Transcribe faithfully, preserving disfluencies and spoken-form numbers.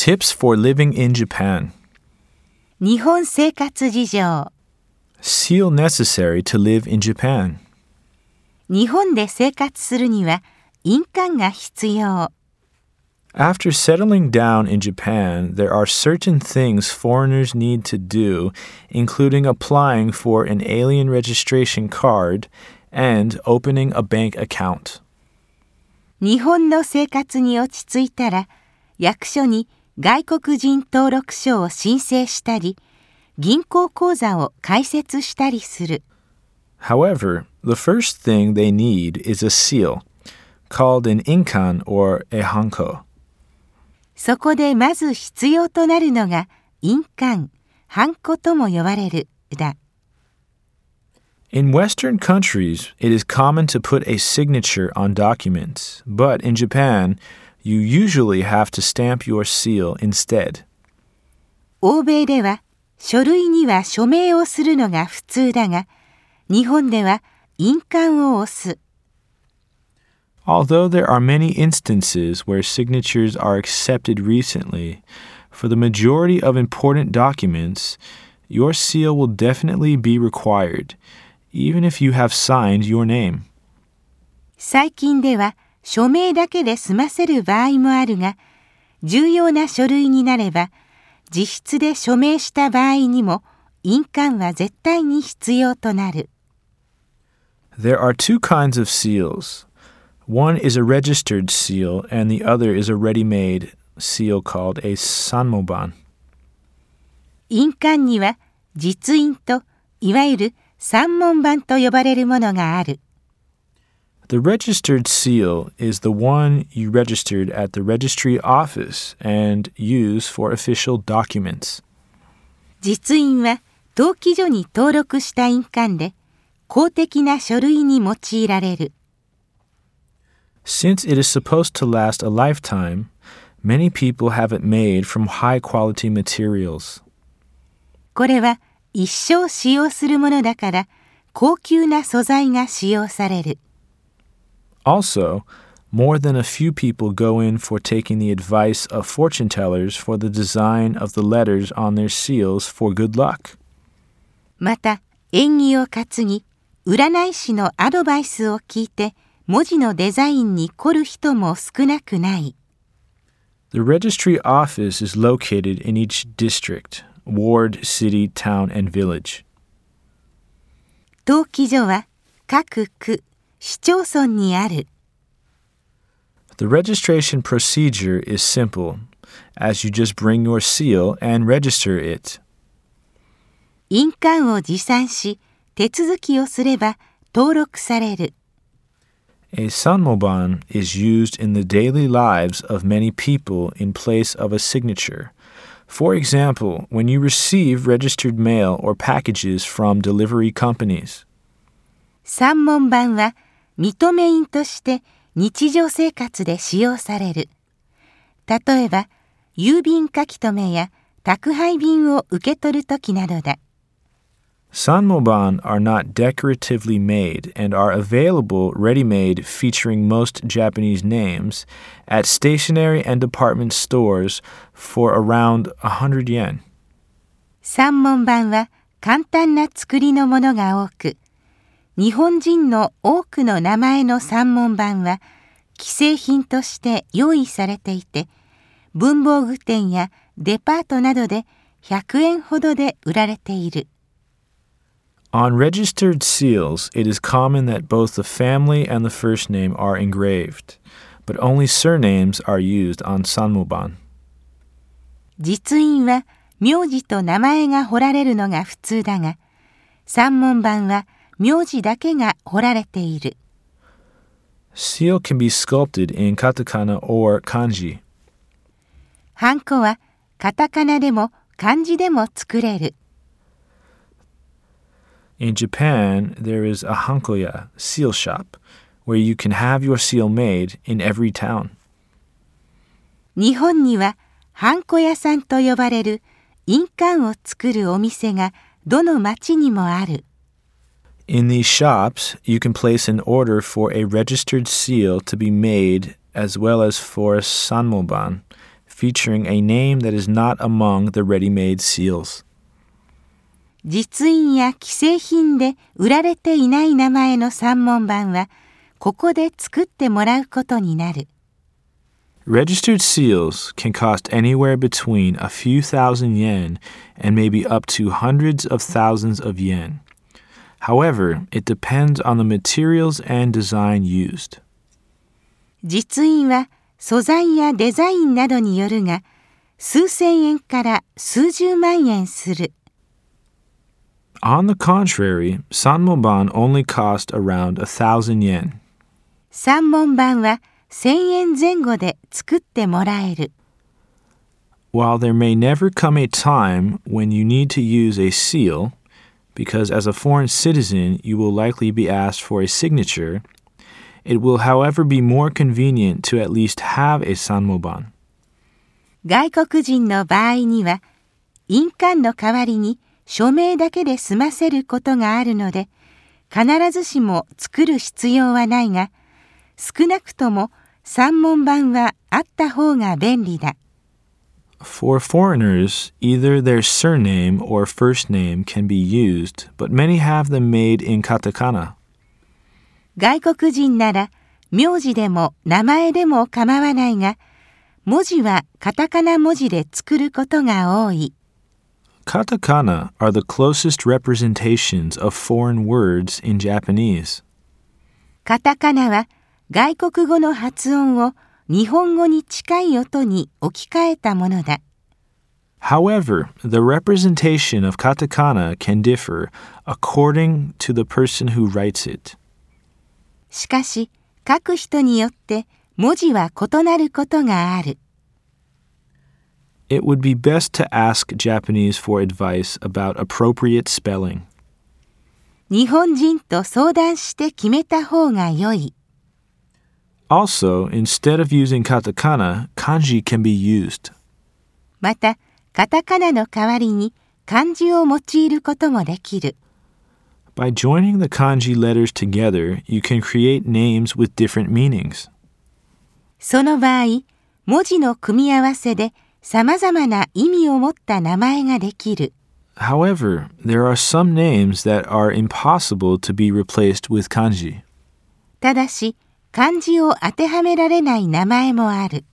Tips for living in Japan. 日本生活事情。 Seal necessary to live in Japan. 日本で生活するには印鑑が必要。 After settling down in Japan, there are certain things foreigners need to do, including applying for an alien registration card and opening a bank account. 日本の生活に落ち着いたら、役所に外国人登録書を申請したり、銀行口座を開設したりする。 However, the first thing they need is a seal, called an inkan or a hanko. そこでまず必要となるのが印鑑、ハンコとも呼ばれるだ。 In Western countries, it is common to put a signature on documents, but in Japan, you usually have to stamp your seal instead. 欧米では書類には署名をするのが普通だが、日本では印鑑を押す。 Although there are many instances where signatures are accepted recently, for the majority of important documents, your seal will definitely be required, even if you have signed your name. 最近では署名だけで済ませる場合もあるが、重要な書類になれば、自筆で署名した場合にも印鑑は絶対に必要となる。 There are two kinds of seals. One is a registered seal, and the other is a ready-made seal called a sanmoban. 印鑑には実印といわゆる三文版と呼ばれるものがある。 The registered seal is the one you registered at the registry office and use for official documents. 実印は登記所に登録した印鑑で公的な書類に用いられる。 Since it is supposed to last a lifetime, many people have it made from high-quality materials. これは一生使用するものだから高級な素材が使用される。 Also, more than a few people go in for taking the advice of fortune tellers for the design of the letters on their seals for good luck. また、縁起を担ぎ、占い師のアドバイスを聞いて、文字のデザインに凝る人も少なくない。 The registry office is located in each district, ward, city, town, and village. 登記所は各区、市町村にある。 The registration procedure is simple, as you just bring your seal and register it. 印鑑を持参し、手続きをすれば登録される。 A sanmoban is used in the daily lives of many people in place of a signature. For example, when you receive registered mail or packages from delivery companies. 三文版は認め印として日常生活で使用される。例えば、郵便書き留めや宅配便を受け取るときなどだ。 Sanmoban are not decoratively made and are available ready-made featuring most Japanese names at stationery and department stores for around one hundred yen. 三文版は簡単な作りのものが多く、日本人の多くの名前の三文版は既製品として用意されていて、文房具店やデパートなどでひゃくえんほどで売られている。 On registered seals, it is common that both the family and the first name are engraved, but only surnames are used on sanmoban. 実印は名字と名前が彫られるのが普通だが、三文版は名字だけが彫られている。 Seal can be sculpted in katakana or kanji. ハンコはカタカナでも漢字でも作れる。 In Japan, there is a hankoya, seal shop, where you can have your seal made in every town. 日本にはハンコ屋さんと呼ばれる印鑑を作るお店がどの町にもある。 In these shops, you can place an order for a registered seal to be made as well as for a sanmoban, featuring a name that is not among the ready-made seals. 実印や既製品で売られていない名前の三文版は、ここで作ってもらうことになる。 Registered seals can cost anywhere between a few thousand yen and maybe up to hundreds of thousands of yen. However, it depends on the materials and design used. 実印は素材やデザインなどによるが、数千円から数十万円する。 On the contrary, sanmonban only cost around a thousand yen. 三文版は千円前後で作ってもらえる。 While there may never come a time when you need to use a seal, because as a foreign citizen you will likely be asked for a signature, it will however be more convenient to at least have a sanmonban. 外国人の場合には、印鑑の代わりに署名だけで済ませることがあるので、必ずしも作る必要はないが、少なくとも三文版はあった方が便利だ。 For foreigners, either their surname or first name can be used, but many have them made in katakana. 外国人なら名字でも名前でも構わないが、文字はカタカナ文字で作ることが多い。 Katakana are the closest representations of foreign words in Japanese. カタカナは外国語の発音を日本語に近い音に置き換えたものだ。 However, the representation of katakana can differ according to the person who writes it. しかし、書く人によって文字は異なることがある。 It would be best to ask Japanese for advice about appropriate spelling. 日本人と相談して決めた方が良い。 Also, instead of using katakana, kanji can be used. また、カタカナの代わりに漢字を用いることもできる。 By joining the kanji letters together, you can create names with different meanings. その場合、文字の組み合わせで様々な意味を持った名前ができる。 However, there are some names that are impossible to be replaced with kanji. ただし、漢字を当てはめられない名前もある。